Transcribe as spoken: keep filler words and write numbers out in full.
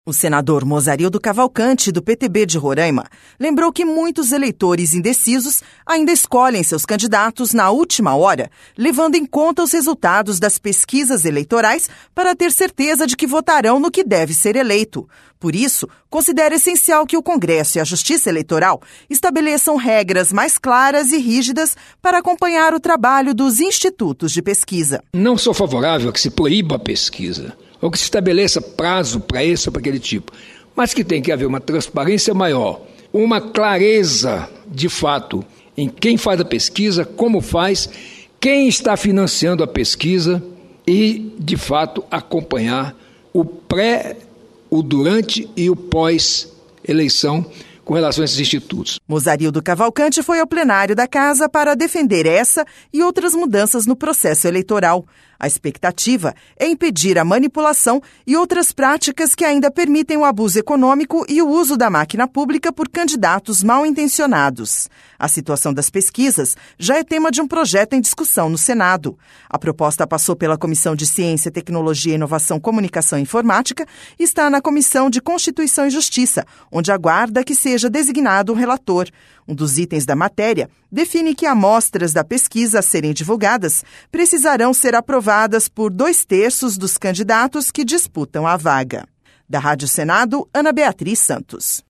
O senador Mozarildo Cavalcante, do P T B de Roraima, lembrou que muitos eleitores indecisos ainda escolhem seus candidatos na última hora, levando em conta os resultados das pesquisas eleitorais para ter certeza de que votarão no que deve ser eleito. Por isso, considera essencial que o Congresso e a Justiça Eleitoral estabeleçam regras mais claras e rígidas para acompanhar o trabalho dos institutos de pesquisa. Não sou favorável a que se proíba a pesquisa, ou que se estabeleça prazo para esse ou para aquele tipo, mas que tem que haver uma transparência maior, uma clareza de fato em quem faz a pesquisa, como faz, quem está financiando a pesquisa e, de fato, acompanhar o pré, o durante e o pós-eleição com relação a esses institutos. Mozarildo Cavalcante foi ao plenário da Casa para defender essa e outras mudanças no processo eleitoral. A expectativa é impedir a manipulação e outras práticas que ainda permitem o abuso econômico e o uso da máquina pública por candidatos mal intencionados. A situação das pesquisas já é tema de um projeto em discussão no Senado. A proposta passou pela Comissão de Ciência, Tecnologia, Inovação, Comunicação e Informática e está na Comissão de Constituição e Justiça, onde aguarda que seja designado um relator. Um dos itens da matéria define que amostras da pesquisa a serem divulgadas precisarão ser aprovadas por dois terços dos candidatos que disputam a vaga. Da Rádio Senado, Ana Beatriz Santos.